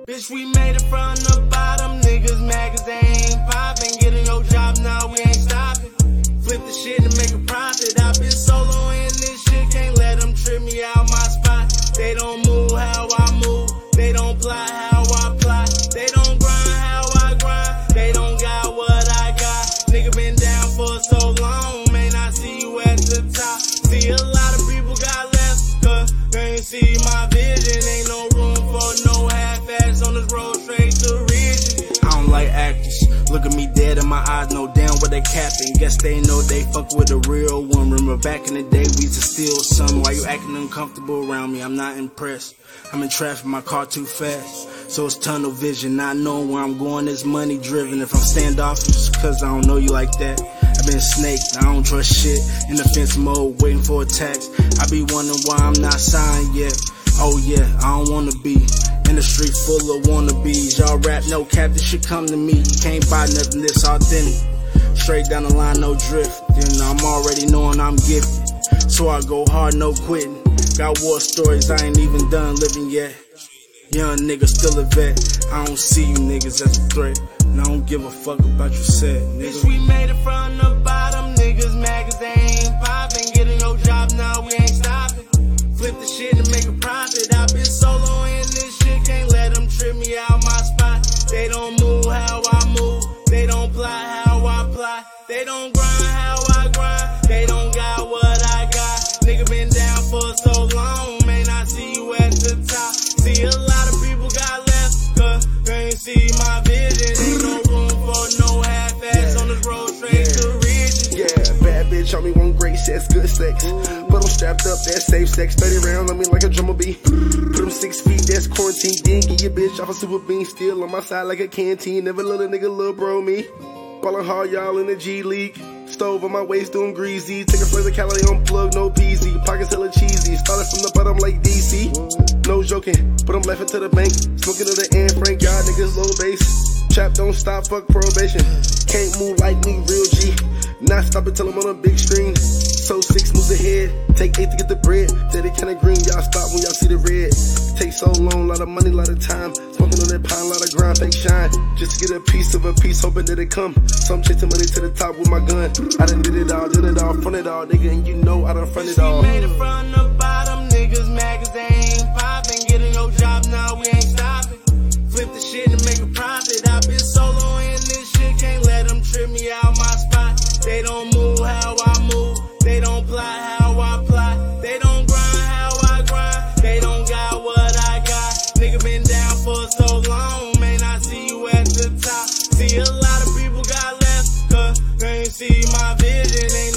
Bitch, we made it from the bottom. Niggas mad cause they ain't poppin'. Getting your job now, we ain't stopping. Flip the shit and make a profit. I've been solo in this shit, can't let them trip me out my spot. They don't move how I move, they don't plot how I plot. They don't grind how I grind, they don't got what I got. Nigga been down for so long, man, I see you at the top. See, a lot of people got left, cause they ain't see my vision. Ain't no room for no half-ass on this road straight to riches. I don't like actors, look at me dead in my eyes, know damn what they capping. Guess they know they fuck with a real one. Remember back in the day we used to steal something. Why you acting uncomfortable around me? I'm not impressed. I'm in traffic, my car too fast, so it's tunnel vision. Not knowing where I'm going, it's money driven. If I'm standoffish, it's cause I don't know you like that. I've been snaked, I don't trust shit. In defense mode, waiting for attacks. I be wondering why I'm not signed yet. Oh yeah, I don't wanna be in the street full of wannabes. Y'all rap, no cap, this shit come to me. You can't buy nothing this authentic. Straight down the line, no drift. Then I'm already knowing I'm gifted, so I go hard, no quitting. Got war stories, I ain't even done living yet. Young nigga, still a vet. I don't see you niggas as a threat, and I don't give a fuck about you said, nigga. Bitch, we made it from the bottom. Niggas mad cause they ain't poppin'. Getting your job now, we ain't stopping. Flip the shit and make a profit. I've been solo in this shit, can't let them trip me out my spot. They don't move how I move, they don't plot how I plot. They don't grind how I grind, they don't got what I got. Nigga been down for so long, man, I see you at the top. See, a lot of people got left, cause they ain't see my vision. Ain't no room for no half-ass on this road straight to riches. Yeah, bad bitch on me, want great sex, good sex. But I'm strapped up, that's safe sex. 30 rounds on me like a drummer bee. Put them 6 feet, that's quarantine. Then get your bitch off a super bean. Still on my side like a canteen. Never let a nigga little bro me. Ballin' hard, y'all in the G League. Stove on my waist, doing greasy. Take a flavor calorie, unplug, no PZ. Pockets hella cheesy. Started from the bottom like DC. No joking, but I'm laughing to the bank. Smoking to the Anne Frank, y'all niggas low bass. Trap don't stop, fuck probation. Can't move like me, real G. Not stop until I'm on a big screen. So 6 moves ahead, take 8 to get the bread. Daddy kinda green, y'all stop when y'all see the red. Take so long, lot of money, lot of time. Smoking on that pine, lot of grind, fake shine. Just to get a piece of a piece, hoping that it come. So I'm chasing money to the top with my gun. I done did it all, front it all, nigga, and you know I done front it all. We made it from the bottom. Niggas mad cause they ain't poppin'. Getting your job now, we ain't stopping. Flip the shit and make a profit. I've been solo in this shit, can't let them trip me out my spot. They don't move how I move, they don't plot how I plot. They don't grind how I grind, they don't got what I got. Nigga been down for so long, man, I see you at the top. See, a lot of people got left, cause they ain't see my vision. Ain't